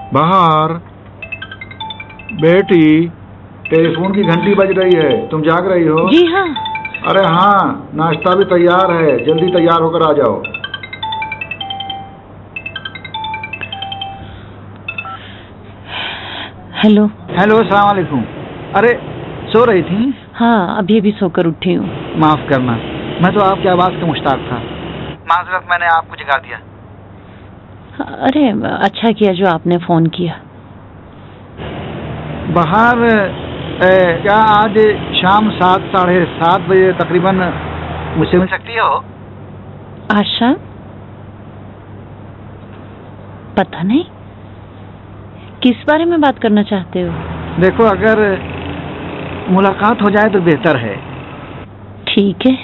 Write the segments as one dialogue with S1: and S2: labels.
S1: बाहर। बेटी, टेलीफोन की घंटी बज रही है, तुम जाग रही हो?
S2: जी हाँ।
S1: अरे हाँ, नाश्ता भी तैयार है, जल्दी तैयार होकर आ जाओ।
S2: हेलो।
S3: हेलो, अस्सलाम वालेकुम। अरे सो रही थी?
S2: हाँ, अभी अभी सोकर उठी हूँ।
S3: माफ करना, मैं तो आपकी आवाज का मुश्ताक था। माजरत, मैंने आपको जगा दिया।
S2: अरे अच्छा किया जो आपने फोन किया।
S3: बाहर क्या आज शाम 7, साढ़े 7 बजे तकरीबन मुझसे मिल सकती हो?
S2: आज शाम? पता नहीं, किस बारे में बात करना चाहते हो?
S3: देखो, अगर मुलाकात हो जाए तो बेहतर है।
S2: ठीक है,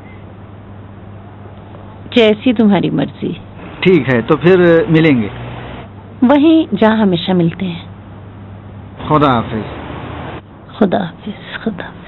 S2: जैसी तुम्हारी मर्जी।
S3: ठीक है, तो फिर मिलेंगे
S2: वहीं जहाँ हमेशा मिलते हैं।
S3: खुदा हाफिज।
S2: खुदा हाफिज। खुदा हाफिज।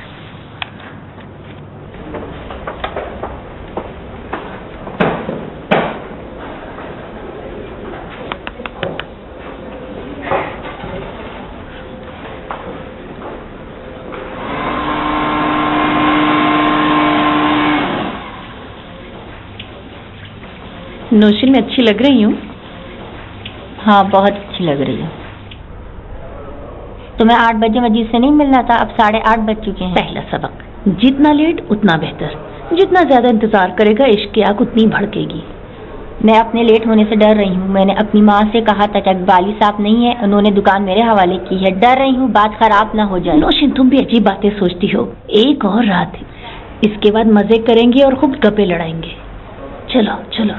S2: नौशीन, में अच्छी लग रही हूँ?
S4: हाँ, बहुत अच्छी लग रही है। तुम्हें 8 बजे मजीद से नहीं मिलना था, अब 8:30 बज चुके हैं।
S2: पहला सबक, जितना लेट उतना बेहतर। जितना ज्यादा इंतजार करेगा इश्क की आग उतनी भड़केगी।
S4: मैं अपने लेट होने से डर रही हूँ। मैंने अपनी माँ से कहा था कि वाली साहब नहीं है, उन्होंने दुकान मेरे हवाले की है। डर रही हूँ बात खराब ना हो जाए।
S2: नौशीन, तुम भी अजीब बातें सोचती हो। एक और रात, इसके बाद मजे करेंगे और खूब गप्पे लड़ाएंगे। चलो चलो।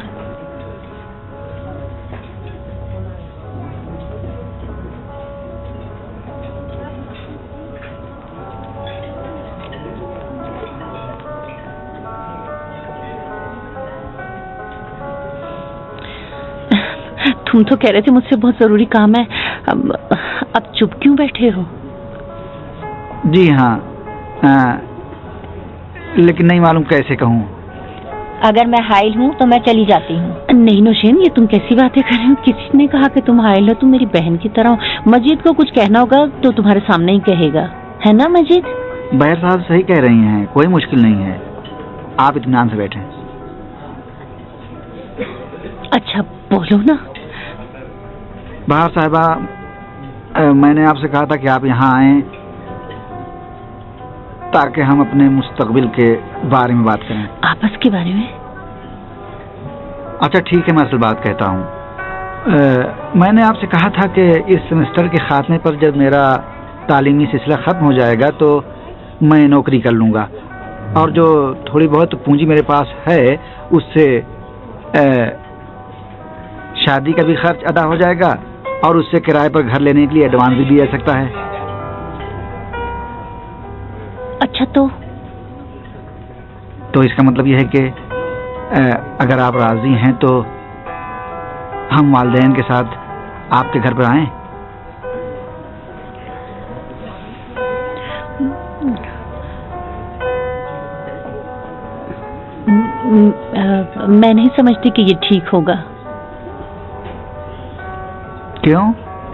S2: तुम तो कह रहे थे मुझसे बहुत जरूरी काम है, अब चुप क्यों बैठे हो?
S3: जी हाँ, लेकिन नहीं मालूम कैसे कहूँ।
S4: अगर मैं हाइल हूँ तो मैं चली जाती हूँ।
S2: नहीं नौशीन, ये तुम कैसी बातें कर रहे हो? किसी ने कहा कि तुम हाइल हो? तुम मेरी बहन की तरह हो। मजीद को कुछ कहना होगा तो तुम्हारे सामने ही कहेगा, है ना मजीद?
S3: बहर साहब सही कह रही हैं, कोई मुश्किल नहीं है, आप इत्मीनान से बैठें।
S2: अच्छा बोलो ना।
S3: बहार साहिबा, मैंने आपसे कहा था कि आप यहाँ आएं ताकि हम अपने मुस्तकबिल के बारे में बात करें।
S2: आपस के बारे में?
S3: अच्छा ठीक है, मैं असल बात कहता हूँ। मैंने आपसे कहा था कि इस सेमेस्टर के खात्मे पर जब मेरा तालीमी सिलसिला ख़त्म हो जाएगा तो मैं नौकरी कर लूँगा, और जो थोड़ी बहुत पूंजी मेरे पास है उससे शादी का भी खर्च अदा हो जाएगा, और उससे किराए पर घर लेने के लिए एडवांस भी दिया जा सकता है।
S2: अच्छा,
S3: तो इसका मतलब यह है कि अगर आप राजी हैं तो हम वालिदैन के साथ आपके घर पर आएं।
S2: मैं नहीं समझती कि ये ठीक होगा।
S3: क्यों?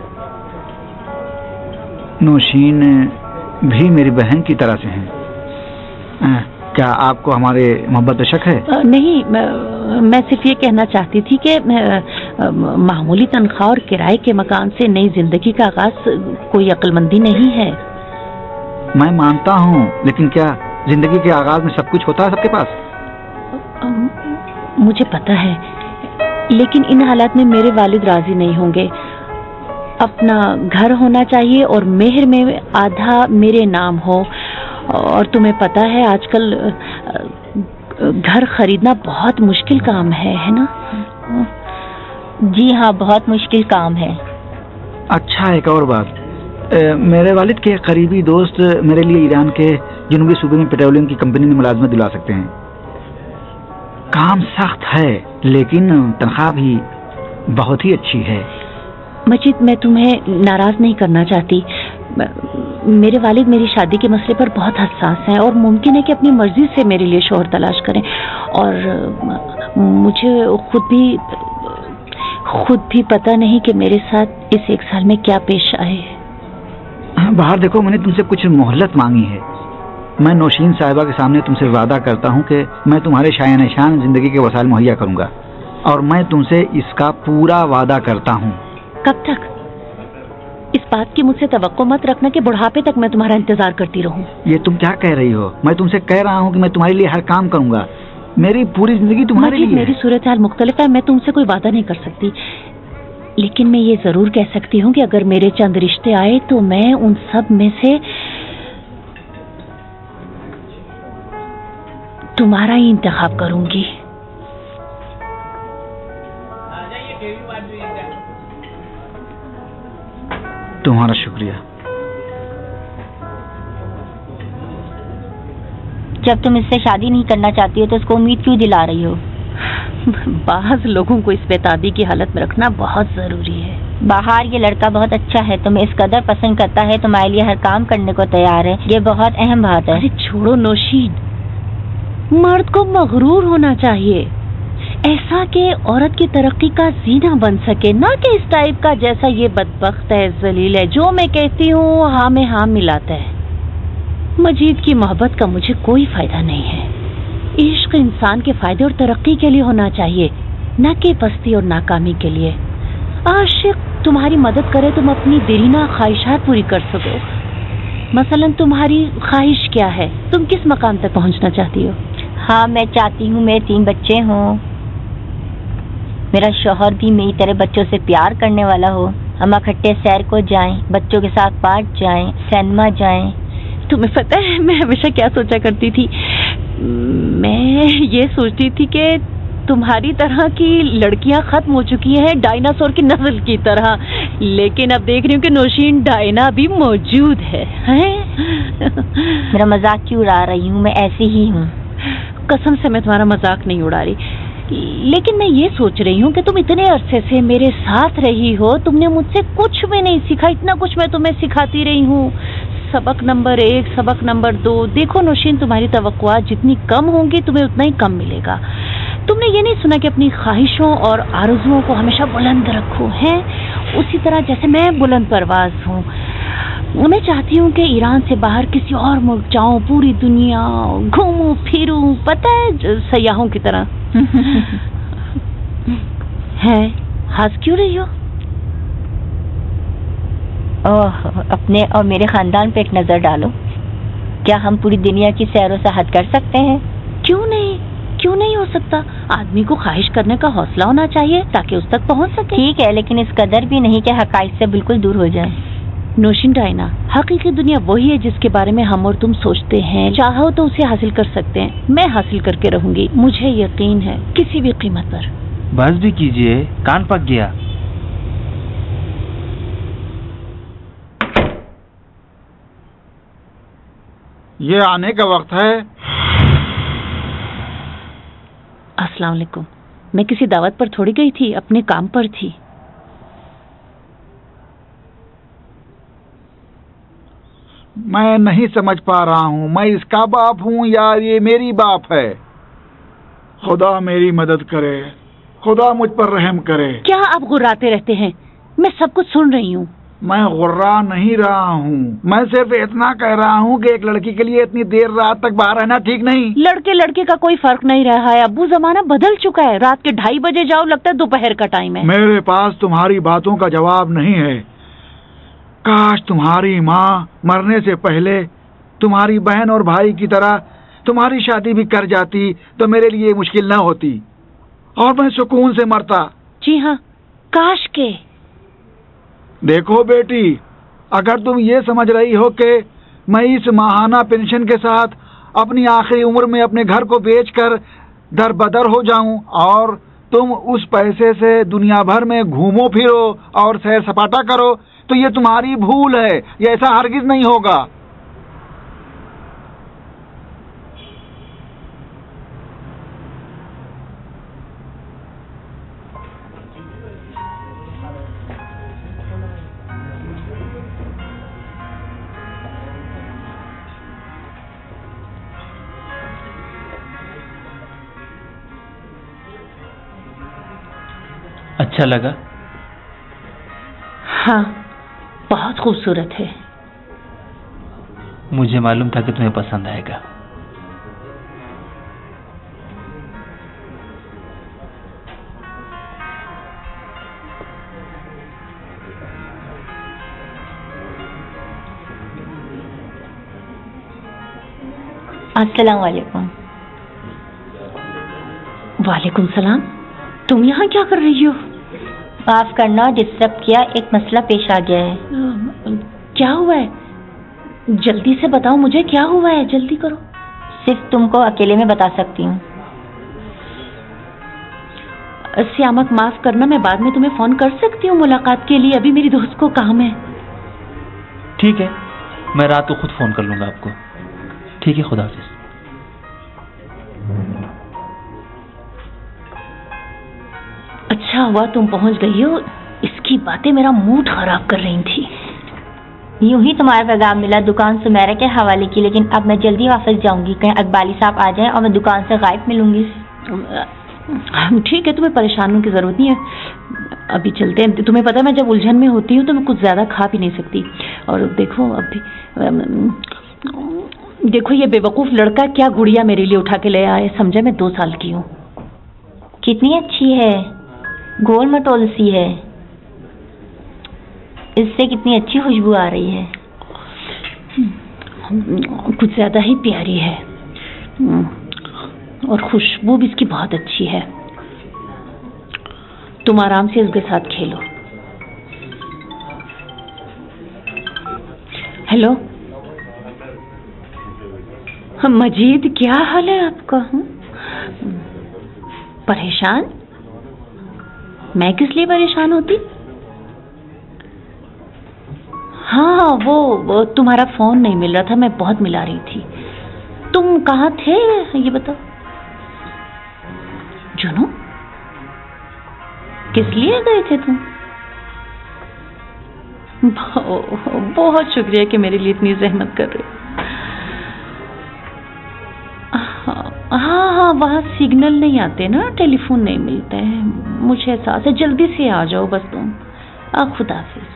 S3: नौशीन भी मेरी बहन की तरह से हैं। क्या आपको हमारे मोहब्बत पे शक है?
S2: नहीं, मैं सिर्फ ये कहना चाहती थी कि मामूली तनख्वाह और किराए के मकान से नई जिंदगी का आगाज कोई अक्लमंदी नहीं है।
S3: मैं मानता हूँ, लेकिन क्या जिंदगी के आगाज में सब कुछ होता है सबके पास?
S2: मुझे पता है, लेकिन इन हालात में मेरे वालिद राजी नहीं होंगे। अपना घर होना चाहिए और मेहर में आधा मेरे नाम हो, और तुम्हें पता है आजकल घर खरीदना बहुत मुश्किल काम है ना?
S4: जी हाँ, बहुत मुश्किल काम है।
S3: अच्छा, एक और बात, मेरे वालिद के करीबी दोस्त मेरे लिए ईरान के जनूबी सूबे में पेट्रोलियम की कंपनी में मुलाजमत दिला सकते हैं। काम सख्त है लेकिन तनख्वाह भी बहुत ही अच्छी है।
S2: मजीद, मैं तुम्हें नाराज नहीं करना चाहती। मेरे वालिद मेरी शादी के मसले पर बहुत हसास हैं और मुमकिन है कि अपनी मर्जी से मेरे लिए शौहर तलाश करें, और मुझे خود بھی پتہ نہیں کہ میرے ساتھ اس 1 سال میں کیا پیش آئے.
S3: باہر دیکھو، میں نے تم سے کچھ مہلت مانگی ہے. میں نوشین صاحبہ کے سامنے تم سے وعدہ کرتا ہوں کہ میں تمہارے شایان نشان زندگی کے وسائل مہیا کروں گا، اور میں تم سے اس کا پورا وعدہ کرتا ہوں.
S2: کب تک؟ اس بات کی مجھ سے توقع مت رکھنا کہ بڑھاپے تک میں تمہارا انتظار کرتی رہوں.
S3: یہ تم کیا کہہ رہی ہو؟ میں تم سے کہہ رہا ہوں کہ میں تمہارے لیے ہر کام کروں گا. میری پوری زندگی تمہارے لیے.
S2: میری صورتحال مختلف ہے، میں تم سے کوئی وعدہ نہیں کر سکتی، لیکن میں یہ ضرور کہہ سکتی ہوں کہ اگر میرے چند رشتے آئے تو میں ان سب میں سے تمہارا ہی انتخاب کروں گی.
S3: تمہارا شکریہ.
S4: جب تم اس سے شادی نہیں کرنا چاہتی ہو تو اس کو امید کیوں دلا رہی ہو؟
S2: بعض لوگوں کو اس بیتابی کی حالت میں رکھنا بہت ضروری ہے.
S4: باہر یہ لڑکا بہت اچھا ہے، تمہیں اس قدر پسند کرتا ہے، تمہارے لیے ہر کام کرنے کو تیار ہے، یہ بہت اہم بات ہے.
S2: ارے چھوڑو نوشین، مرد کو مغرور ہونا چاہیے، ایسا کہ عورت کی ترقی کا زینہ بن سکے، نہ کہ اس ٹائپ کا جیسا یہ بدبخت ہے، ذلیل ہے، جو میں کہتی ہوں ہاں میں ہاں ملاتا ہے. مجید کی محبت کا مجھے کوئی فائدہ نہیں ہے. عشق انسان کے فائدے اور ترقی کے لیے ہونا چاہیے، نہ کہ پستی اور ناکامی کے لیے. عاشق تمہاری مدد کرے تم اپنی دیرینہ خواہشات پوری کر سکو. مثلا تمہاری خواہش کیا ہے؟ تم کس مقام تک پہنچنا چاہتی ہو؟
S4: ہاں میں چاہتی ہوں میرے 3 بچے ہوں، میرا شوہر بھی میری طرح بچوں سے پیار کرنے والا ہو، ہم اکٹھے سیر کو جائیں، بچوں کے ساتھ پارک جائیں، سینما جائیں.
S2: تمہیں پتہ ہے میں ہمیشہ کیا سوچا کرتی تھی؟ میں یہ سوچتی تھی کہ تمہاری طرح کی لڑکیاں ختم ہو چکی ہیں ڈائناسور کی نسل کی طرح، لیکن اب دیکھ رہی ہوں کہ نوشین ڈائنا بھی موجود ہے.
S4: میرا مذاق کیوں اڑا رہی ہوں؟ میں ایسی ہی ہوں.
S2: قسم سے میں تمہارا مذاق نہیں اڑا رہی، لیکن میں یہ سوچ رہی ہوں کہ تم اتنے عرصے سے میرے ساتھ رہی ہو، تم نے مجھ سے کچھ بھی نہیں سیکھا، اتنا کچھ میں تمہیں سکھاتی رہی ہوں. سبق نمبر 1، سبق نمبر 2. دیکھو نوشین، تمہاری توقعات جتنی کم ہوں گی تمہیں اتنا ہی کم ملے گا. تم نے یہ نہیں سنا کہ اپنی خواہشوں اور آرزوؤں کو ہمیشہ بلند رکھو ہیں، اسی طرح جیسے میں بلند پرواز ہوں. میں چاہتی ہوں کہ ایران سے باہر کسی اور ملک جاؤں، پوری دنیا گھوموں پھروں، پتہ ہے سیاحوں کی طرح. ہے ہنس کیوں رہی ہو؟
S4: اپنے اور میرے خاندان پہ ایک نظر ڈالو. کیا ہم پوری دنیا کی سیر و سیاحت کر سکتے ہیں؟
S2: کیوں نہیں ہو سکتا؟ آدمی کو خواہش کرنے کا حوصلہ ہونا چاہیے تاکہ اس تک پہنچ سکے.
S4: ٹھیک ہے، لیکن اس قدر بھی نہیں کہ حقائق سے بالکل دور ہو جائیں.
S2: نوشین ڈائنا، حقیقی دنیا وہی ہے جس کے بارے میں ہم اور تم سوچتے ہیں. چاہو تو اسے حاصل کر سکتے ہیں. میں حاصل کر کے رہوں گی، مجھے یقین ہے، کسی بھی قیمت پر.
S5: بس بھی کیجئے، کان پک گیا.
S1: یہ آنے کا وقت ہے.
S2: السلام علیکم. میں کسی دعوت پر تھوڑی گئی تھی، اپنے کام پر تھی.
S1: میں نہیں سمجھ پا رہا ہوں، میں اس کا باپ ہوں یا یہ میری باپ ہے؟ خدا میری مدد کرے، خدا مجھ پر رحم کرے.
S2: کیا آپ غراتے رہتے ہیں؟ میں سب کچھ سن رہی ہوں.
S1: میں غرا نہیں رہا ہوں، میں صرف اتنا کہہ رہا ہوں کہ ایک لڑکی کے لیے اتنی دیر رات تک باہر رہنا ٹھیک نہیں.
S2: لڑکے کا کوئی فرق نہیں رہا ہے ابو، زمانہ بدل چکا ہے. رات کے 2:30 بجے جاؤ، لگتا ہے دوپہر کا ٹائم ہے.
S1: میرے پاس تمہاری باتوں کا جواب نہیں ہے. کاش تمہاری ماں مرنے سے پہلے تمہاری بہن اور بھائی کی طرح تمہاری شادی بھی کر جاتی تو میرے لیے مشکل نہ ہوتی اور میں سکون سے مرتا.
S2: جی ہاں، کاش کے.
S1: دیکھو بیٹی، اگر تم یہ سمجھ رہی ہو کہ میں اس ماہانہ پینشن کے ساتھ اپنی آخری عمر میں اپنے گھر کو بیچ کر در بدر ہو جاؤں اور تم اس پیسے سے دنیا بھر میں گھومو پھرو اور سیر سپاٹا کرو تو یہ تمہاری بھول ہے. یہ ایسا ہرگز نہیں ہوگا.
S5: اچھا لگا؟
S2: ہاں بہت خوبصورت ہے.
S5: مجھے معلوم تھا کہ تمہیں پسند آئے گا.
S4: السلام علیکم.
S2: وعلیکم السلام. تم یہاں کیا کر رہی ہو؟
S4: معاف کرنا ڈسٹرب کیا، ایک مسئلہ پیش آ گیا ہے.
S2: کیا ہوا ہے؟ جلدی سے بتاؤ مجھے کیا ہوا ہے، جلدی کرو.
S4: صرف تم کو اکیلے میں بتا سکتی ہوں.
S2: سیامک معاف کرنا، میں بعد میں تمہیں فون کر سکتی ہوں ملاقات کے لیے، ابھی میری دوست کو کام ہے.
S5: ٹھیک ہے، میں رات کو خود فون کر لوں گا آپ کو. ٹھیک ہے، خدا حافظ.
S2: اچھا ہوا تم پہنچ گئی ہو، اس کی باتیں میرا موڈ خراب کر رہی تھی.
S4: یوں ہی تمہارا پیغام ملا دکان سمیرا کے حوالے کی، لیکن اب میں جلدی واپس جاؤں گی، کہیں اقبالی صاحب آ جائیں اور میں دکان سے غائب ملوں گی.
S2: ٹھیک ہے، تمہیں پریشان ہونے کی ضرورت نہیں ہے، ابھی چلتے ہیں. تمہیں پتا میں جب الجھن میں ہوتی ہوں تو میں کچھ زیادہ کھا بھی نہیں سکتی. اور دیکھو ابھی دیکھو یہ بے وقوف لڑکا کیا گڑیا میرے لیے اٹھا کے لے آئے. سمجھے میں 2 سال کی ہوں.
S4: کتنی اچھی ہے، گول مٹول سی ہے، اس سے کتنی اچھی خوشبو آ رہی ہے.
S2: کچھ زیادہ ہی پیاری ہے، اور خوشبو بھی اس کی بہت اچھی ہے. تم آرام سے اس کے ساتھ کھیلو. ہیلو مجید، کیا حال ہے آپ کا؟ پریشان؟ میں کس لیے پریشان ہوتی؟ ہاں وہ تمہارا فون نہیں مل رہا تھا، میں بہت ملا رہی تھی. تم کہاں تھے یہ بتاؤ. جنو، کس لیے گئے تھے تم؟ بہت شکریہ کہ میرے لیے اتنی زحمت کر رہے. ہاں وہاں سگنل نہیں آتے نا، ٹیلی فون نہیں ملتا ہے، مجھے احساس ہے. جلدی سے آ جاؤ بس تم. خدا حافظ.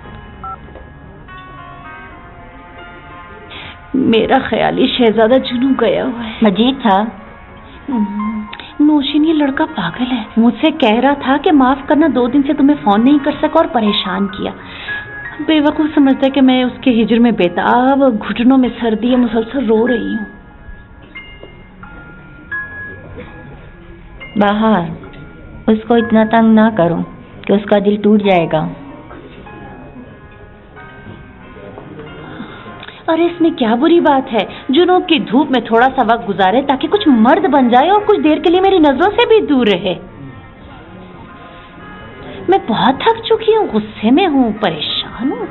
S2: میرا خیالی شہزادہ جنو گیا ہوا ہے.
S4: مجید تھا؟
S2: نوشین، یہ لڑکا پاگل ہے. مجھ سے کہہ رہا تھا کہ معاف کرنا 2 دن سے تمہیں فون نہیں کر سکا اور پریشان کیا. بے وقوف سمجھتا ہے کہ میں اس کے ہجر میں بےتاب، گھٹنوں میں سردی ہے، مسلسل رو رہی ہوں.
S4: باہر اس کو اتنا تنگ نہ کرو کہ اس کا دل ٹوٹ جائے گا.
S2: ارے اس میں کیا بری بات ہے؟ جنوب کی دھوپ میں تھوڑا سا وقت گزارے تاکہ کچھ مرد بن جائے اور کچھ دیر کے لیے میری نظروں سے بھی دور رہے. میں بہت تھک چکی ہوں، غصے میں ہوں، پریشان ہوں.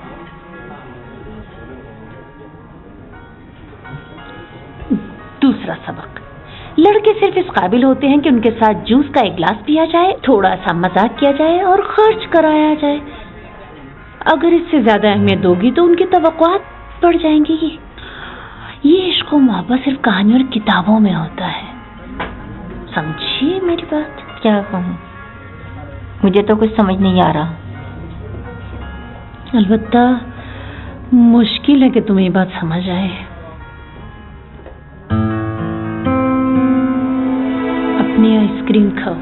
S2: دوسرا سبق، لڑکے صرف اس قابل ہوتے ہیں کہ ان کے ساتھ جوس کا ایک گلاس پیا جائے، تھوڑا سا مذاق کیا جائے اور خرچ کرایا جائے. اگر اس سے زیادہ اہمیت دو گی تو ان کی توقعات بڑھ جائیں گی. یہ عشق و محبت صرف کہانیوں اور کتابوں میں ہوتا ہے. سمجھیے میری بات.
S4: کیا کہوں، مجھے تو کچھ سمجھ نہیں آ رہا.
S2: البتہ مشکل ہے کہ تمہیں یہ بات سمجھ آئے. اپنی آئس کریم کھاؤ.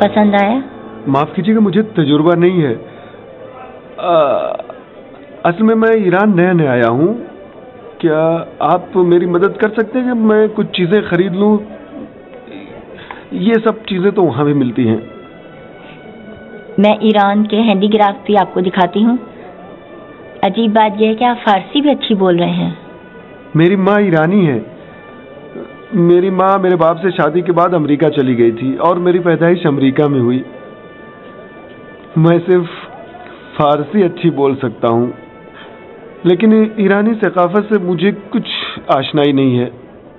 S4: پسند آیا؟
S6: معاف کیجیے گا، مجھے تجربہ نہیں ہے، اصل میں ایران نیا آیا ہوں. کیا آپ میری مدد کر سکتے ہیں کہ میں کچھ چیزیں خرید لوں؟ یہ سب چیزیں تو وہاں بھی ملتی ہیں.
S4: میں ایران کے ہینڈی کرافٹ بھی آپ کو دکھاتی ہوں. عجیب بات یہ ہے کہ آپ فارسی بھی اچھی بول رہے ہیں.
S6: میری ماں ایرانی ہے. میری ماں میرے باپ سے شادی کے بعد امریکہ چلی گئی تھی اور میری پیدائش امریکہ میں ہوئی. میں صرف فارسی اچھی بول سکتا ہوں، لیکن ایرانی ثقافت سے مجھے کچھ آشنائی نہیں ہے.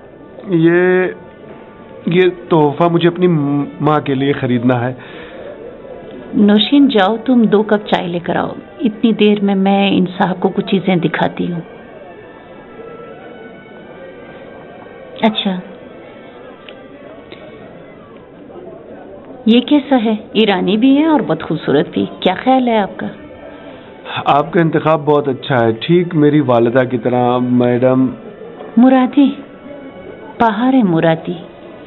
S6: یہ تحفہ مجھے اپنی ماں کے لیے خریدنا ہے.
S2: نوشین جاؤ، تم 2 کپ چائے لے کر آؤ. اتنی دیر میں ان صاحب کو کچھ چیزیں دکھاتی ہوں.
S4: اچھا،
S2: یہ کیسا ہے؟ ایرانی بھی ہے اور بہت خوبصورت بھی. کیا خیال ہے آپ کا؟
S6: آپ کا انتخاب بہت اچھا ہے، ٹھیک میری والدہ کی طرح. میڈم
S2: مرادی، پہاڑ مرادی.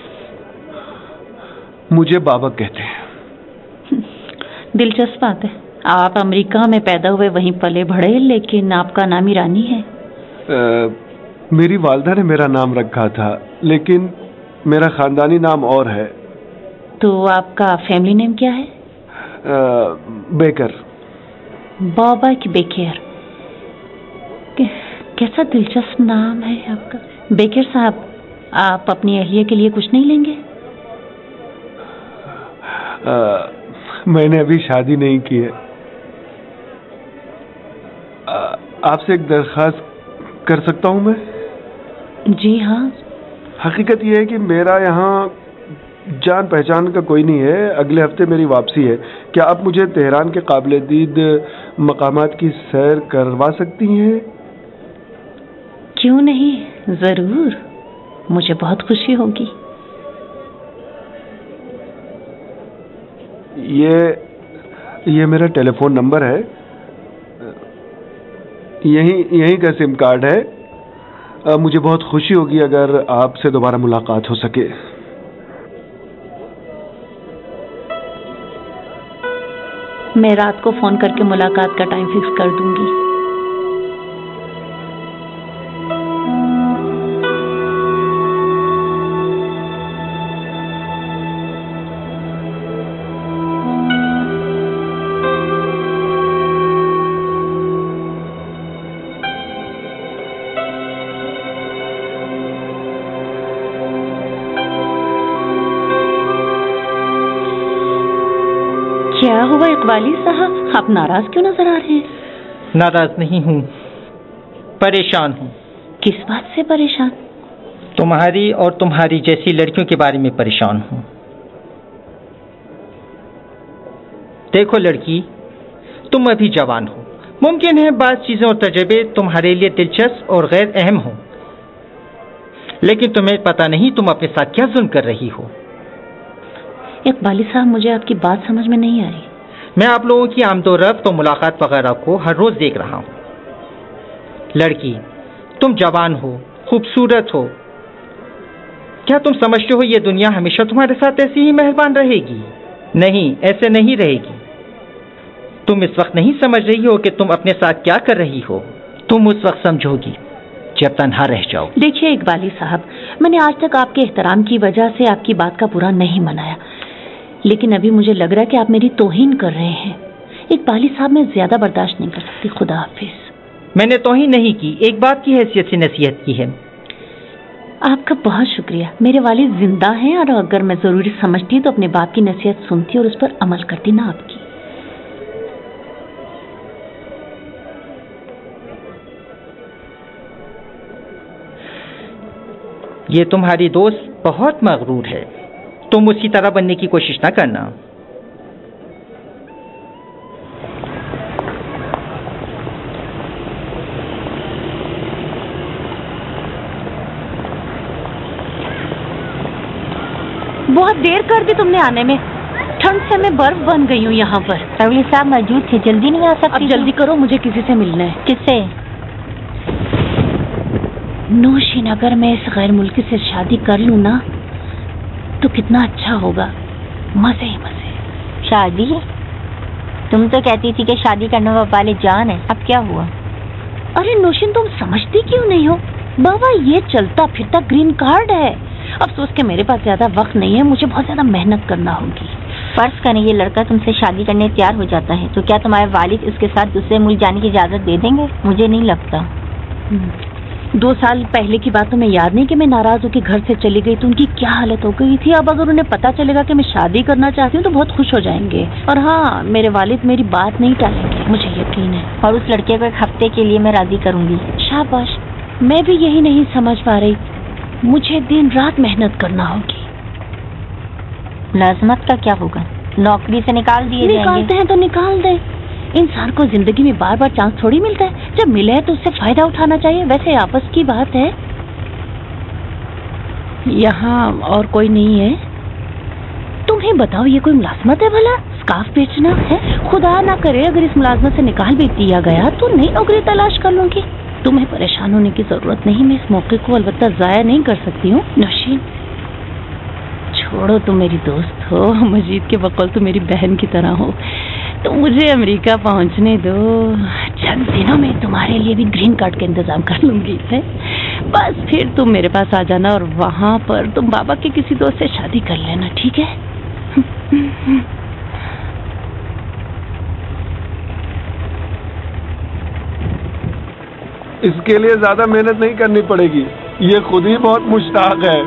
S6: مجھے بابا کہتے ہیں.
S2: دلچسپ بات ہے. آپ امریکہ میں پیدا ہوئے، وہیں پلے بڑھے، لیکن آپ کا نام ایرانی ہے.
S6: میری والدہ نے میرا نام رکھا تھا، لیکن میرا خاندانی نام اور ہے.
S2: تو آپ کا فیملی نیم کیا ہے؟
S6: بیکر.
S2: بابا کی بیکر. کیسا دلچسپ نام ہے آپ کا. بیکر صاحب، آپ اپنی اہلیہ کے لیے کچھ نہیں لیں گے؟
S6: میں نے ابھی شادی نہیں کی ہے. آپ سے ایک درخواست کر سکتا ہوں میں؟
S2: جی ہاں.
S6: حقیقت یہ ہے کہ میرا یہاں جان پہچان کا کوئی نہیں ہے. اگلے ہفتے میری واپسی ہے. کیا آپ مجھے تہران کے قابل دید مقامات کی سیر کروا سکتی ہیں؟
S2: کیوں نہیں، ضرور. مجھے بہت خوشی ہوگی.
S6: یہ میرا ٹیلی فون نمبر ہے، یہیں کا سم کارڈ ہے. مجھے بہت خوشی ہوگی اگر آپ سے دوبارہ ملاقات ہو سکے.
S2: میں رات کو فون کر کے ملاقات کا ٹائم فکس کر دوں گی. کیا ہوا اقبالی صاحب، آپ ناراض کیوں نظر آ رہے ہیں؟
S7: ناراض نہیں ہوں، پریشان ہوں.
S2: کس بات سے پریشان؟
S7: تمہاری اور تمہاری جیسی لڑکیوں کے بارے میں پریشان ہوں. دیکھو لڑکی، تم ابھی جوان ہو. ممکن ہے بعض چیزیں اور تجربے تمہارے لیے دلچسپ اور غیر اہم ہوں، لیکن تمہیں پتہ نہیں تم اپنے ساتھ کیا ظلم کر رہی ہو.
S2: اقبالی صاحب، مجھے آپ کی بات سمجھ میں نہیں آ رہی.
S7: میں آپ لوگوں کی آمد و رفت و ملاقات وغیرہ کو ہر روز دیکھ رہا ہوں. لڑکی، تم جوان ہو، خوبصورت ہو. کیا تم سمجھتے ہو یہ دنیا ہمیشہ تمہارے ساتھ ایسی ہی مہربان رہے گی؟ نہیں، ایسے نہیں رہے گی. تم اس وقت نہیں سمجھ رہی ہو کہ تم اپنے ساتھ کیا کر رہی ہو. تم اس وقت سمجھو گی جب تنہا رہ جاؤ.
S2: دیکھیے اقبالی صاحب، میں نے آج تک آپ کے احترام کی وجہ سے آپ کی بات کا پورا نہیں منایا، لیکن ابھی مجھے لگ رہا ہے کہ آپ میری توہین کر رہے ہیں. اقبالی صاحب، میں زیادہ برداشت نہیں کر سکتی. خدا حافظ.
S7: میں نے توہین نہیں کی، ایک بات کی حیثیت سے نصیحت کی ہے.
S2: آپ کا بہت شکریہ. میرے والد زندہ ہیں اور اگر میں ضروری سمجھتی تو اپنے باپ کی نصیحت سنتی اور اس پر عمل کرتی، نہ آپ کی.
S7: یہ تمہاری دوست بہت مغرور ہے، تم اسی طرح بننے کی کوشش نہ کرنا.
S2: بہت دیر کر دی تم نے آنے میں. ٹھنڈ سے میں برف بن گئی ہوں یہاں پر.
S4: اقبالی صاحب موجود تھے، جلدی نہیں آ سکتی؟
S2: اب جلدی کرو، مجھے کسی سے ملنا ہے.
S4: کس سے؟
S2: نوشین، اگر میں اس غیر ملکی سے شادی کر لوں نا تو کتنا اچھا ہوگا. مزے ہی مزے.
S4: شادی؟ تم تو کہتی تھی کہ شادی کرنا وبال جان ہے، اب کیا ہوا؟
S2: ارے نوشین تم سمجھتی کیوں نہیں ہو؟ بابا یہ چلتا پھرتا گرین کارڈ ہے. افسوس کہ میرے پاس زیادہ وقت نہیں ہے، مجھے بہت زیادہ محنت کرنا ہوگی.
S4: فرض کریں یہ لڑکا تم سے شادی کرنے تیار ہو جاتا ہے تو کیا تمہارے والد اس کے ساتھ دوسرے ملک جانے کی اجازت دے دیں گے؟ مجھے نہیں لگتا.
S2: 2 سال پہلے کی بات تمہیں یاد نہیں کہ میں ناراض ہو کے گھر سے چلی گئی تو ان کی کیا حالت ہو گئی تھی؟ اب اگر انہیں پتا چلے گا کہ میں شادی کرنا چاہتی ہوں تو بہت خوش ہو جائیں گے. اور ہاں، میرے والد میری بات نہیں ٹالیں گے، مجھے یقین ہے.
S4: اور اس لڑکے کو 1 ہفتے کے لیے میں راضی کروں گی.
S2: شاباش. میں بھی یہی نہیں سمجھ پا رہی، مجھے دن رات محنت کرنا ہوگی.
S4: ملازمت کا کیا ہوگا؟ نوکری سے نکال دیے جائیں گے.
S2: نکالتے ہیں تو نکال دیں. انسان کو زندگی میں بار بار چانس تھوڑی ملتا ہے، جب ملے ہے تو اس سے فائدہ اٹھانا چاہیے. ویسے آپس کی بات ہے، یہاں اور کوئی نہیں ہے. تمہیں بتاؤ یہ کوئی ملازمت ہے بھلا؟ اسکارف بیچنا ہے؟ خدا نہ کرے اگر اس ملازمت سے نکال بھی دیا گیا تو نئی نوکری تلاش کر لوں گی. تمہیں پریشان ہونے کی ضرورت نہیں، میں اس موقع کو البتہ ضائع نہیں کر سکتی ہوں. نوشین چھوڑو، تم میری دوست ہو، مجید کے بقول تو میری بہن کی طرح ہو. تو مجھے امریکہ پہنچنے دو، چند دنوں میں تمہارے لیے بھی گرین کارڈ کا انتظام کر لوں گی. بس پھر تم میرے پاس آ جانا اور وہاں پر تم بابا کے کسی دوست سے شادی کر لینا، ٹھیک ہے؟
S6: اس کے لیے زیادہ محنت نہیں کرنی پڑے گی، یہ خود ہی بہت مشتاق ہے.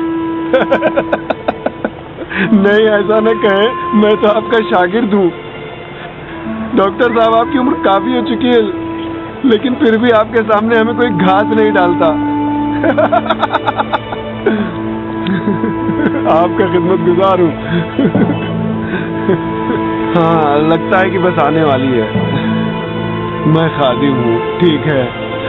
S6: نہیں ایسا نہ کہیں، میں تو آپ کا شاگرد ہوں. ڈاکٹر صاحب آپ کی عمر کافی ہو چکی ہے لیکن پھر بھی آپ کے سامنے ہمیں کوئی گھاس نہیں ڈالتا. آپ کا خدمت گزار ہوں. ہاں لگتا ہے کہ بس آنے والی ہے. میں خادم ہوں، ٹھیک ہے.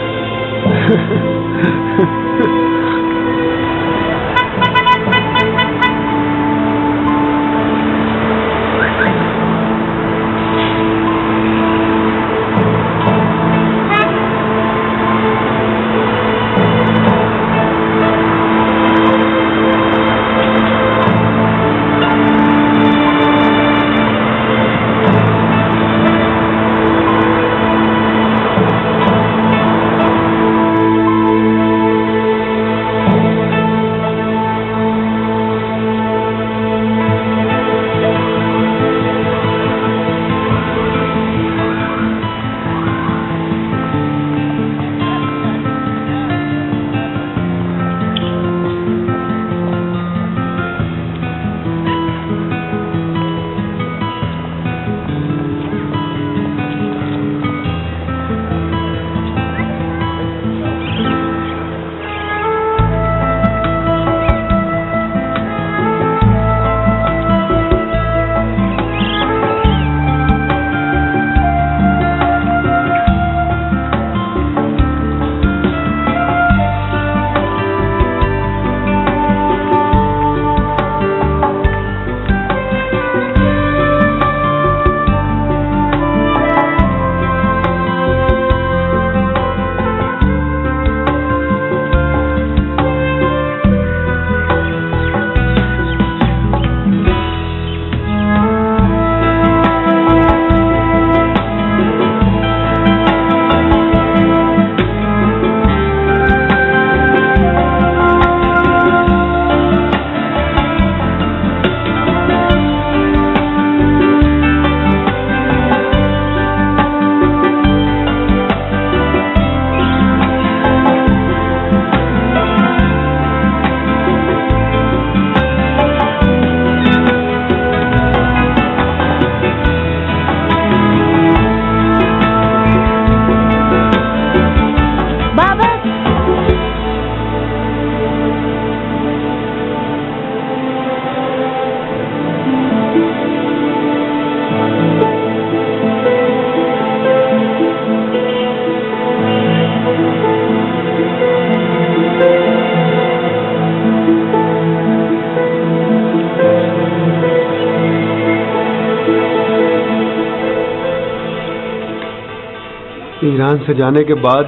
S6: ایران سے جانے کے بعد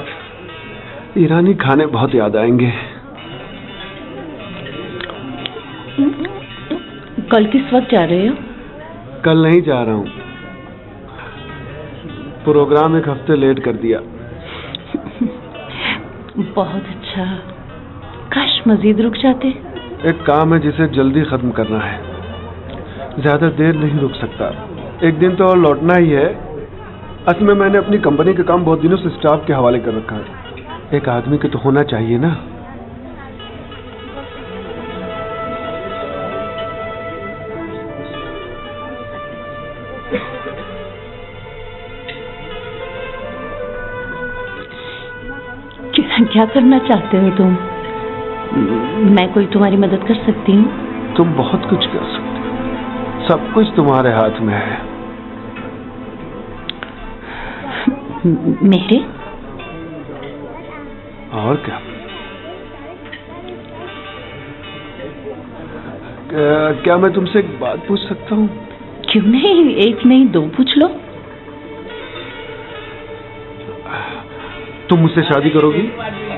S6: ایرانی کھانے بہت یاد آئیں گے.
S2: کل کس وقت جا رہے ہو؟
S6: کل نہیں جا رہا ہوں، پروگرام ایک ہفتے لیٹ کر دیا۔
S2: بہت اچھا، کاش مزید رک جاتے۔
S6: ایک کام ہے جسے جلدی ختم کرنا ہے، زیادہ دیر نہیں رک سکتا، ایک دن تو اور لوٹنا ہی ہے۔ اصل میں نے اپنی کمپنی کا کام بہت دنوں سے اسٹاف کے حوالے کر رکھا ہے، ایک آدمی کے تو ہونا چاہیے نا۔
S2: کیا کرنا چاہتے ہو تم؟ میں کوئی تمہاری مدد کر سکتی ہوں؟
S6: تم بہت کچھ کر سکتے ہو، سب کچھ تمہارے ہاتھ میں ہے۔
S2: میرے
S6: اور کیا میں تم سے ایک بات پوچھ سکتا ہوں؟
S2: کیوں نہیں، ایک نہیں دو پوچھ لو۔
S6: تم مجھ سے شادی کرو گی؟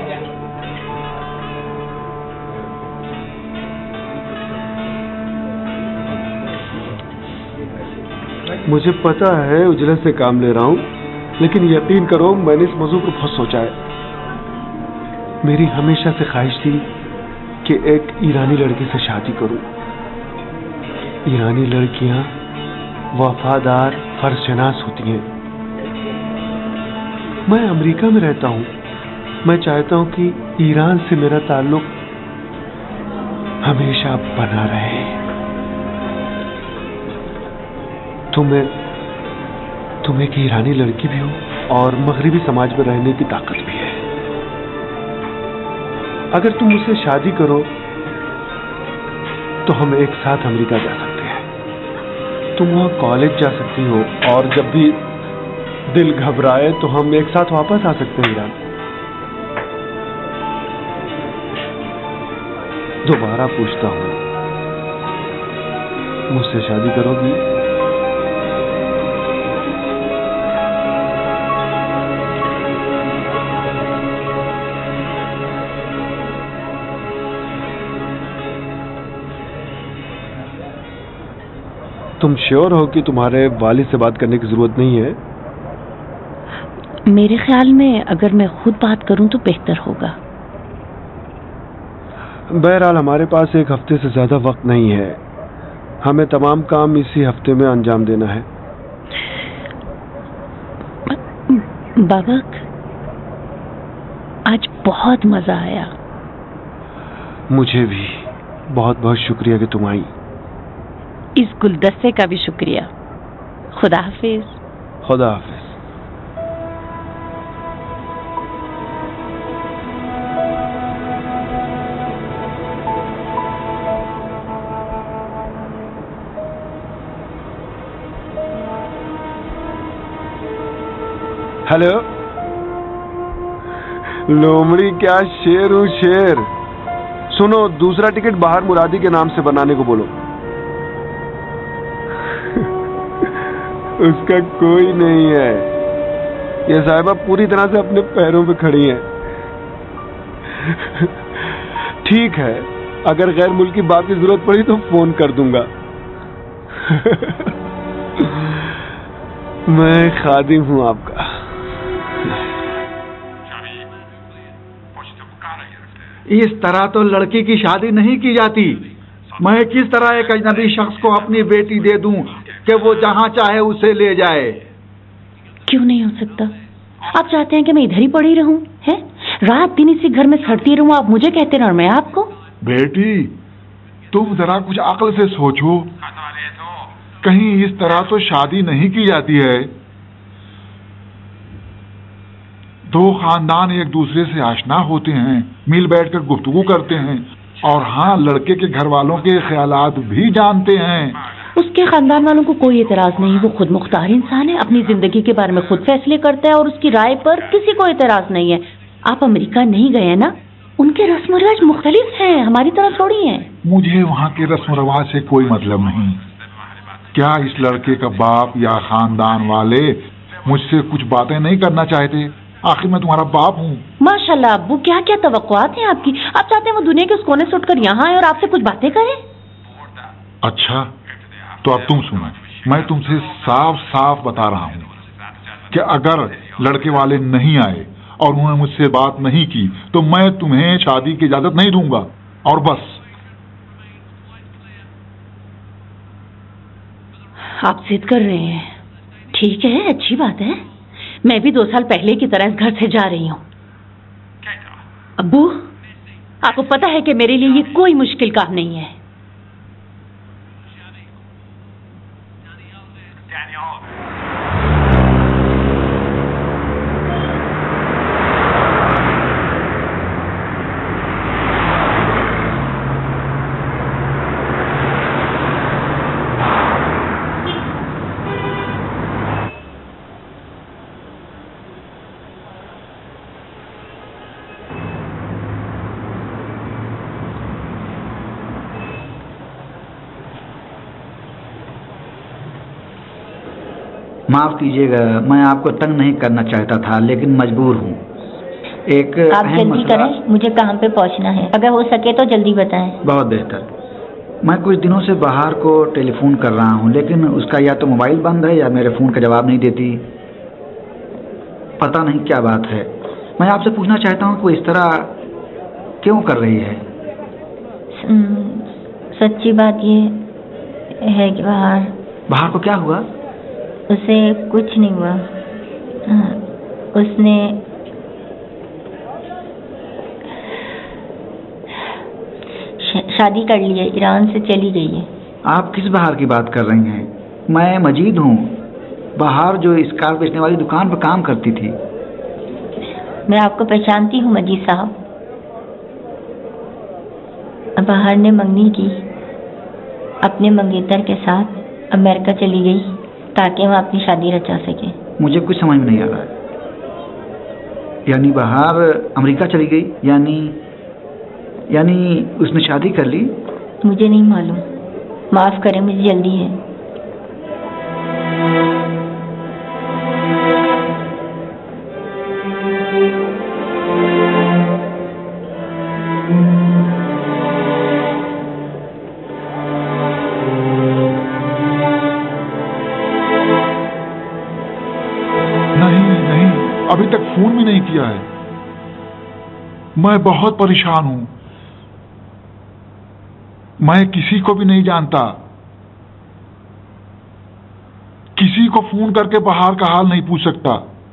S6: مجھے پتا ہے اجلت سے کام لے رہا ہوں، لیکن یقین کرو میں نے اس موضوع پر بہت سوچا ہے۔ میری ہمیشہ سے خواہش تھی کہ ایک ایرانی لڑکی سے شادی کروں۔ ایرانی لڑکیاں وفادار، فرض شناس ہوتی ہیں۔ میں امریکہ میں رہتا ہوں، میں چاہتا ہوں کہ ایران سے میرا تعلق ہمیشہ بنا رہے۔ تم ایک ایرانی لڑکی بھی ہو اور مغربی سماج میں رہنے کی طاقت بھی ہے۔ اگر تم مجھ سے شادی کرو تو ہم ایک ساتھ امریکہ جا سکتے ہیں، تم وہاں کالج جا سکتی ہو، اور جب بھی دل گھبرائے تو ہم ایک ساتھ واپس آ سکتے ہیں ایران۔ دوبارہ پوچھتا ہوں، مجھ سے شادی کرو گی؟ تم شیور ہو کہ تمہارے والد سے بات کرنے کی ضرورت نہیں ہے؟
S2: میرے خیال میں اگر میں خود بات کروں تو بہتر ہوگا۔
S6: بہرحال ہمارے پاس ایک ہفتے سے زیادہ وقت نہیں ہے، ہمیں تمام کام اسی ہفتے میں انجام دینا ہے۔
S2: بابک، آج بہت مزہ آیا۔
S6: مجھے بھی بہت بہت شکریہ کہ تم آئی۔
S2: اس گلدستے کا بھی شکریہ۔ خدا حافظ۔
S6: خدا حافظ۔ ہیلو، لومڑی کیا شیر ہوں شیر۔ سنو، دوسرا ٹکٹ باہر مرادی کے نام سے بنانے کو بولو۔ اس کا کوئی نہیں ہے، یہ صاحبہ پوری طرح سے اپنے پیروں پہ کھڑی ہیں۔ ٹھیک ہے، اگر غیر ملکی باپ کی ضرورت پڑی تو فون کر دوں گا۔ میں خادم ہوں آپ کا۔
S1: اس طرح تو لڑکی کی شادی نہیں کی جاتی۔ میں کس طرح ایک اجنبی شخص کو اپنی بیٹی دے دوں کہ وہ جہاں چاہے اسے لے جائے؟
S2: کیوں نہیں ہو سکتا؟ آپ چاہتے ہیں کہ میں ادھر ہی پڑی رہوں؟ ہے رات دن اسی گھر میں سڑتی رہوں، آپ مجھے کہتے ہیں اور میں آپ کو؟
S8: بیٹی، تم ذرا کچھ عقل سے سوچو، کہیں اس طرح تو شادی نہیں کی جاتی ہے۔ دو خاندان ایک دوسرے سے آشنا ہوتے ہیں، مل بیٹھ کر گفتگو کرتے ہیں، اور ہاں، لڑکے کے گھر والوں کے خیالات بھی جانتے ہیں۔
S2: اس کے خاندان والوں کو کوئی اعتراض نہیں، وہ خود مختار انسان ہے، اپنی زندگی کے بارے میں خود فیصلے کرتا ہے، اور اس کی رائے پر کسی کو اعتراض نہیں ہے۔ آپ امریکہ نہیں گئے ہیں نا؟ ان کے رسم و رواج مختلف ہیں، ہماری طرح تھوڑی ہیں۔
S8: مجھے وہاں کے رسم و رواج سے کوئی مطلب نہیں۔ کیا اس لڑکے کا باپ یا خاندان والے مجھ سے کچھ باتیں نہیں کرنا چاہتے؟ آخر میں تمہارا باپ ہوں۔
S2: ماشاءاللہ ابو، کیا کیا توقعات ہیں آپ کی؟ آپ چاہتے ہیں وہ دنیا کے اس کونے سے اٹھ کر یہاں آئے اور آپ سے کچھ باتیں کریں؟
S8: اچھا، تو اب تم سنو۔ میں تم سے صاف صاف بتا رہا ہوں کہ اگر لڑکے والے نہیں آئے اور انہوں نے مجھ سے بات نہیں کی تو میں تمہیں شادی کی اجازت نہیں دوں گا، اور بس۔
S2: آپ ضد کر رہے ہیں، ٹھیک ہے، اچھی بات ہے، میں بھی 2 سال پہلے کی طرح اس گھر سے جا رہی ہوں۔ ابو، آپ کو پتا ہے کہ میرے لیے یہ کوئی مشکل کام نہیں ہے۔
S3: معاف کیجیے گا، میں آپ کو تنگ نہیں کرنا چاہتا تھا لیکن مجبور ہوں۔ ایک
S4: آپ جلدی کریں، مجھے کام پہ پہنچنا ہے، اگر ہو سکے تو جلدی بتائیں۔
S3: بہت بہتر۔ میں کچھ دنوں سے بہار کو ٹیلی فون کر رہا ہوں لیکن اس کا یا تو موبائل بند ہے یا میرے فون کا جواب نہیں دیتی، پتہ نہیں کیا بات ہے۔ میں آپ سے پوچھنا چاہتا ہوں کہ وہ اس طرح کیوں کر رہی ہے؟
S4: سچی بات یہ ہے کہ
S3: بہار کو کیا ہوا؟
S4: اسے کچھ نہیں ہوا، اس نے شادی کر لی ہے، ایران سے چلی گئی ہے۔
S3: آپ کس بہار کی بات کر رہی ہیں؟ میں مجید ہوں، بہار جو اسکارف بیچنے والی دکان پر کام کرتی تھی۔
S4: میں آپ کو پہچانتی ہوں مجید صاحب۔ بہار نے منگنی کی، اپنے منگیتر کے ساتھ امریکہ چلی گئی تاکہ وہ اپنی شادی رچا سکے۔
S3: مجھے کچھ سمجھ میں نہیں آ رہا، یعنی بہار امریکہ چلی گئی، یعنی اس نے شادی کر لی؟
S4: مجھے نہیں معلوم، معاف کریں، مجھے جلدی ہے۔
S8: نہیں، ابھی تک فون بھی نہیں کیا ہے۔ میں بہت پریشان ہوں، میں کسی کو بھی نہیں جانتا، کسی کو فون کر کے بہار کا حال نہیں پوچھ سکتا۔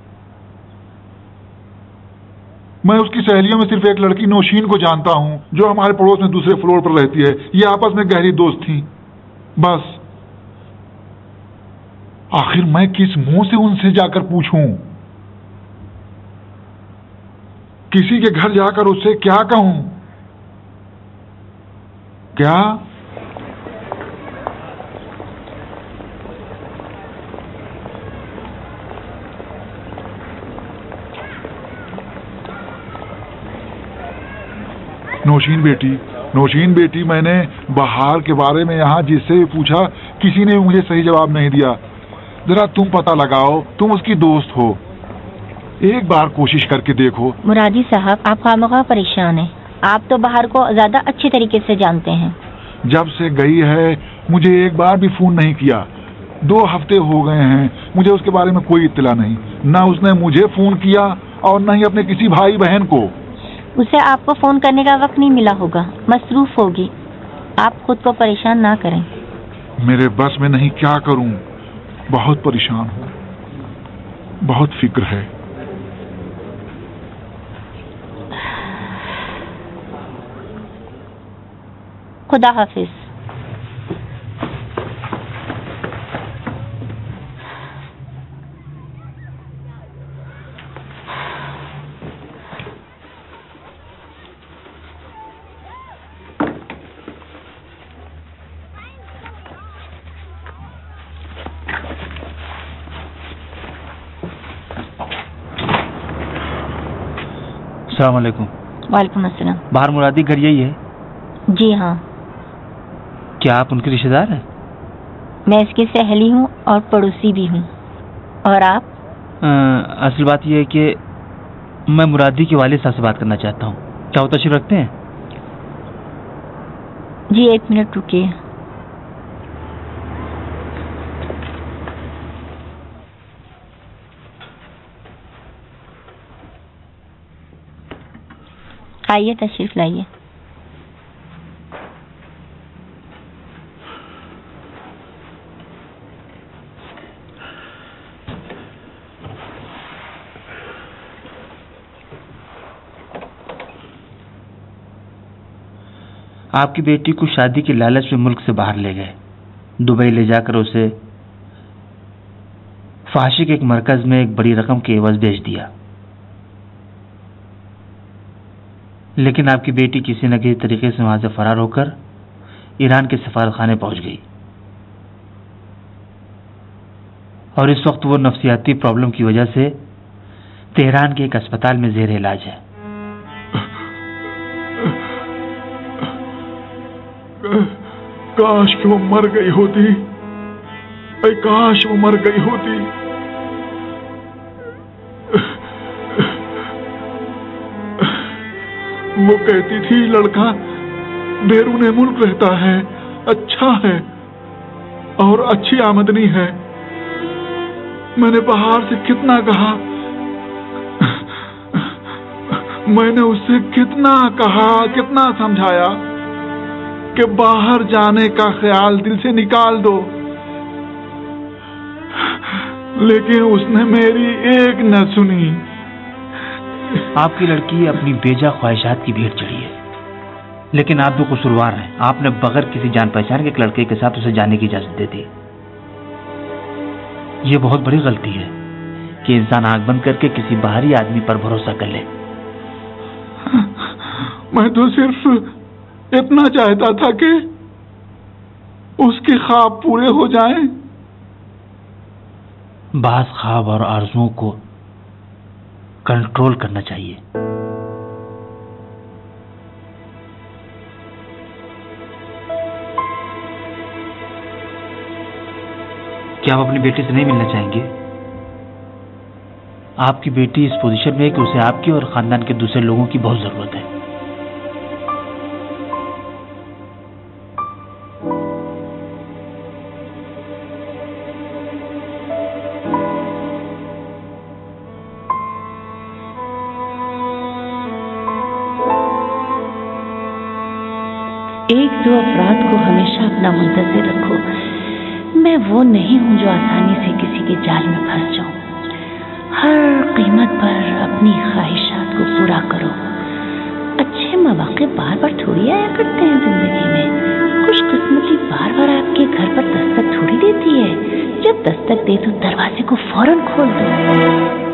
S8: میں اس کی سہیلیوں میں صرف ایک لڑکی نوشین کو جانتا ہوں جو ہمارے پڑوس میں دوسرے فلور پر رہتی ہے، یہ آپس میں گہری دوست تھیں، بس۔ آخر میں کس منہ سے ان سے جا کر پوچھوں؟ کسی کے گھر جا کر اس سے کیا کہوں؟ کیا نوشین بیٹی، میں نے بہار کے بارے میں یہاں جس سے پوچھا کسی نے مجھے صحیح جواب نہیں دیا۔ ذرا تم پتہ لگاؤ، تم اس کی دوست ہو، ایک بار کوشش کر کے دیکھو۔
S4: مرادی صاحب، آپ خامخواہ پریشان ہیں، آپ تو بہار کو زیادہ اچھی طریقے سے جانتے ہیں۔
S8: جب سے گئی ہے مجھے ایک بار بھی فون نہیں کیا، 2 ہفتے ہو گئے ہیں، مجھے اس کے بارے میں کوئی اطلاع نہیں، نہ اس نے مجھے فون کیا اور نہ ہی اپنے کسی بھائی بہن کو۔
S4: اسے آپ کو فون کرنے کا وقت نہیں ملا ہوگا، مصروف ہوگی، آپ خود کو پریشان نہ کریں۔
S8: میرے بس میں نہیں، کیا کروں، بہت پریشان ہوں، بہت فکر ہے۔
S4: خدا حافظ۔
S5: السلام علیکم۔
S4: وعلیکم السلام۔
S5: بہار مرادی گھر یہی ہے؟
S4: جی ہاں۔
S5: کیا آپ ان کے رشتے دار ہیں؟
S4: میں اس کی سہیلی ہوں اور پڑوسی بھی ہوں۔ اور آپ؟
S5: اصل بات یہ ہے کہ میں مرادی کے والد صاحب سے بات کرنا چاہتا ہوں، کیا وہ تشریف رکھتے ہیں؟
S4: جی 1 منٹ رکیے۔ آئیے تشریف لائیے.
S5: آپ کی بیٹی کو شادی کی لالچ میں ملک سے باہر لے گئے. دبئی لے جا کر اسے فحاشی کے ایک مرکز میں ایک بڑی رقم کے عوض بیچ دیا. لیکن آپ کی بیٹی کسی نہ کسی طریقے سے وہاں سے فرار ہو کر ایران کے سفارت خانے پہنچ گئی، اور اس وقت وہ نفسیاتی پرابلم کی وجہ سے تہران کے ایک اسپتال میں زیر علاج ہے.
S8: کاش کہ وہ مر گئی ہوتی، اے کاش وہ مر گئی ہوتی. وہ کہتی تھی لڑکا بیرون ملک رہتا ہے، اچھا ہے اور اچھی آمدنی ہے. میں نے باہر سے کتنا کہا، میں نے اس سے کتنا کہا، کتنا سمجھایا کہ باہر جانے کا خیال دل سے نکال دو، لیکن اس نے میری ایک نہ سنی.
S5: آپ کی لڑکی اپنی بیجا خواہشات کی بھیڑ چڑھی ہے، لیکن آپ بھی قصوروار ہیں. آپ نے بغیر کسی جان پہچان کے ایک لڑکے کے ساتھ اسے جانے کی اجازت دے دی. یہ بہت بڑی غلطی ہے کہ انسان آنکھ بند کر کے کسی باہری آدمی پر بھروسہ کر لے.
S8: میں تو صرف اتنا چاہتا تھا کہ اس کے خواب پورے ہو جائیں.
S5: بعض خواب اور آرزوؤں کو کنٹرول کرنا چاہیے. کیا آپ اپنی بیٹی سے نہیں ملنا چاہیں گے؟ آپ کی بیٹی اس پوزیشن میں ہے کہ اسے آپ کی اور خاندان کے دوسرے لوگوں کی بہت ضرورت ہے.
S2: ایک دو افراد کو ہمیشہ اپنا منتظر رکھو. میں وہ نہیں ہوں جو آسانی سے کسی کے جال میں پھنس جاؤں. ہر قیمت پر اپنی خواہشات کو پورا کرو. اچھے مواقع بار بار تھوڑی آیا کرتے ہیں زندگی میں. خوش قسمتی بار بار آپ کے گھر پر دستک تھوڑی دیتی ہے. جب دستک دے تو دروازے کو فوراً کھول دو.